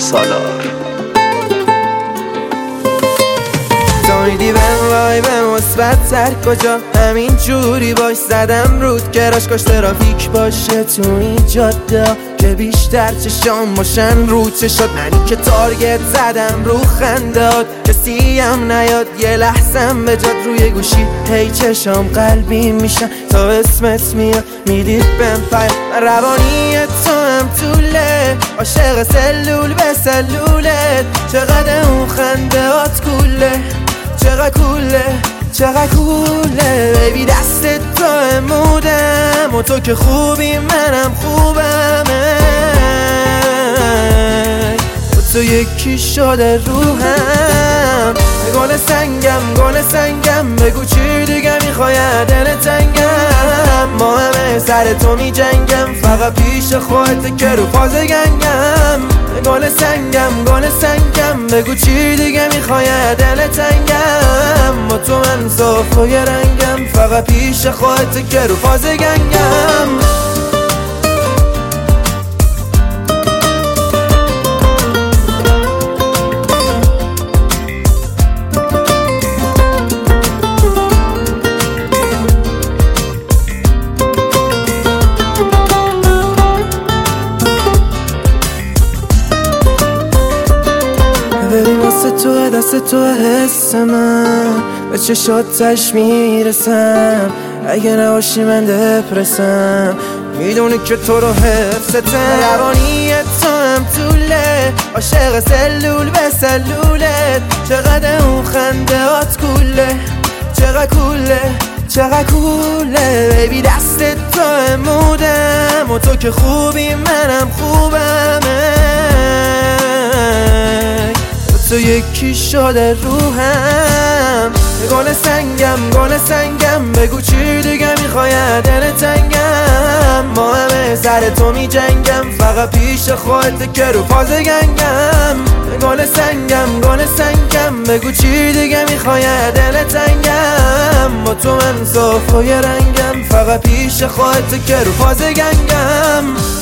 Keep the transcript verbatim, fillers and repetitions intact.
سالار. میدی بهم وای به مثبت تر کجا همین جوری باش زدم رود کراش کاش ترافیک باشه تو این جاده که بیشتر چشام باشن رو چشات منی که تارگت زدم رو خندات کسی هم نیاد یه لحظم به جات روی گوشی هی چشام قلبی میشن تا اسمت میاد میدی بهم پیام روانی تو هم طوله عاشق سلول به سلولت چقدر اون خندهات کوله چقدر کوله چقدر کوله بیبی دست تو امودم و تو که خوبی منم خوبم و تو یکی شده روحم گل سنگم گل سنگم بگو چی دیگه میخوای دل تنگم ما همه سر تو می جنگم فقط پیش خودت که رو فاز گنگم گل سنگم گل سنگم بگو چی دیگه میخوای دل تنگم با تو من صاف و یه رنگم فقط پیش خودت که رو فاز گنگم ببین واسه تو دست تو حس من به چشاتش میرسم اگه نباشی من دپرسم میدونی که تو رو حفظتم روانی تو هم طوله عاشق سلول به سلولت چقدر اون خندهات کوله چقدر کوله چقدر کوله بیبی دست تو امودم و تو که خوبی منم خوبم تو یکی شده روحم گل سنگم گل سنگم بگو چی دیگه میخوای دل تنگم ما همه سر تو می جنگم فقط پیش خودت که رو فاز گنگم گل سنگم گل سنگم بگو چی دیگه میخوای دل تنگم با تو من صاف و یه رنگم فقط پیش خودت که رو فاز گنگم